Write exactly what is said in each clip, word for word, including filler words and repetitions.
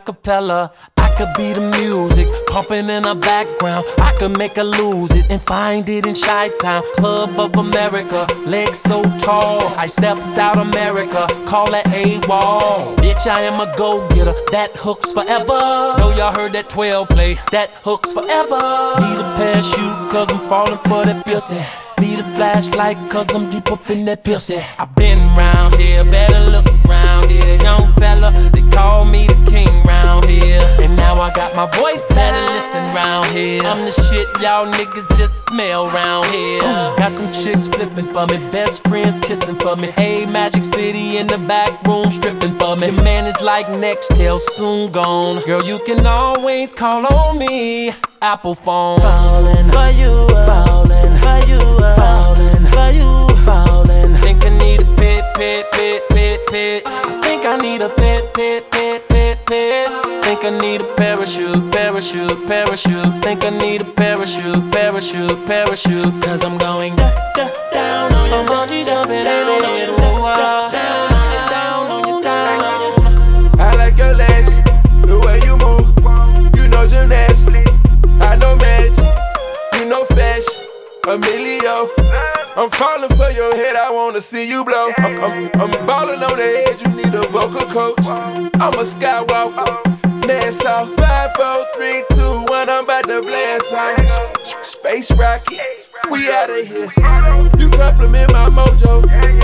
cappella. I could be the music, pumping in the background. I could make her lose it and find it in Chi-Town. Club of America, legs so tall. I stepped out America, call that A-Wall. Bitch, I am a go-getter, that hooks forever. Know y'all heard that twelve play, that hooks forever. Need a parachute, cause I'm falling for that pussy. Need a flashlight, cause I'm deep up in that pussy. I been round here, better look round here. Young fella, they call me the king round here. And now I got my voice, better listen round here. I'm the shit y'all niggas just smell round here. Got them chicks flipping for me, best friends kissing for me. Hey, Magic City in the back room stripping for me. Man is like Nextel, soon gone. Girl, you can always call on me. Apple phone. Falling for you, falling for you, falling for you, falling. Think I need a pit, pit, pit, pit, pit. I think I need a pit, pit, pit, pit, pit. Think I need a parachute, parachute, parachute. Think I need a parachute, parachute, parachute. Cause I'm going da, da, down on you. I'm bungee jumping in down on it. you, down, down on you, down on you, down on you. I like your legs, the way you move. You know gymnastics. I know match, you know flash, Emilio. I'm falling for your head, I wanna see you blow. I'm, I'm, I'm ballin' on the edge, you need a vocal coach. I'm a skywalker, Nassau. Five, four, three, two, one, I'm about to blast out. Space rocket, we outta here. You compliment my mojo,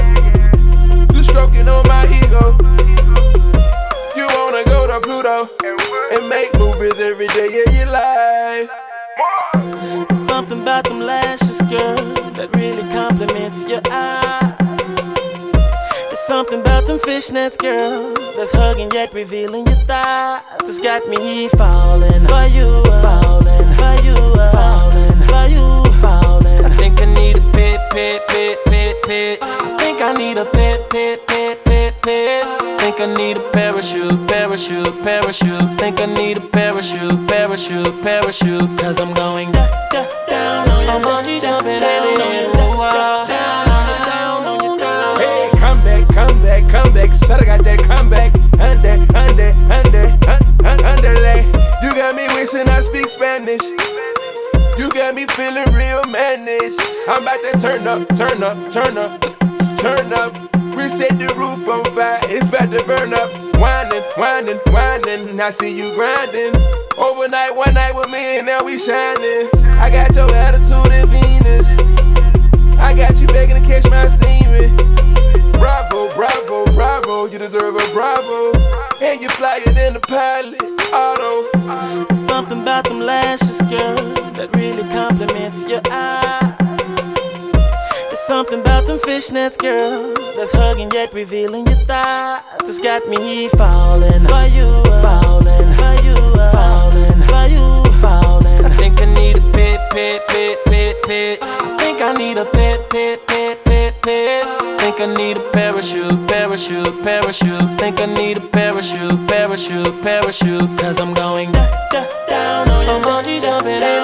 you stroking on my ego. You wanna go to Pluto and make movies every day of your life. There's something about them lashes, girl, that really compliments your eyes. There's something about them fishnets, girl, that's hugging yet revealing your thighs. It's got me falling for you, falling for you, falling for you, falling. I think I need a pit, pit, pit, pit, pit. I think I need a pit, pit, pit, pit, pit. Think I need a parachute, parachute, parachute. Think I need a parachute, parachute, parachute. Cause I'm going da, da, down on you. I'm bungee jumping down in on it. you, down on you, down on you, down on you. Hey, come back, come back, come back. Shut I got that comeback. Ande, ande, ande, ande, andele. You got me wishing I speak Spanish. You got me feeling real mannish. I'm about to turn up, turn up, turn up, turn up. We set the roof on fire, it's about to burn up. Winding, winding, winding, I see you grinding. Overnight, one night with me, and now we shining. I got your attitude in Venus. I got you begging to catch my semen. Bravo, bravo, bravo, you deserve a bravo. And you flyer than the pilot, auto. There's something about them lashes, girl, that really compliments your eyes. There's something about them fishnets, girl, that's hugging yet revealing your thighs. It's got me falling for you, falling for you, falling for you, falling. I think I need a pit, pit, pit, pit, pit. I think I need a pit, pit, pit, pit, pit. Think I need a parachute, parachute, parachute. Think I need a parachute, parachute, parachute. Cause I'm going da, da, down on you. I'm bungee jumping in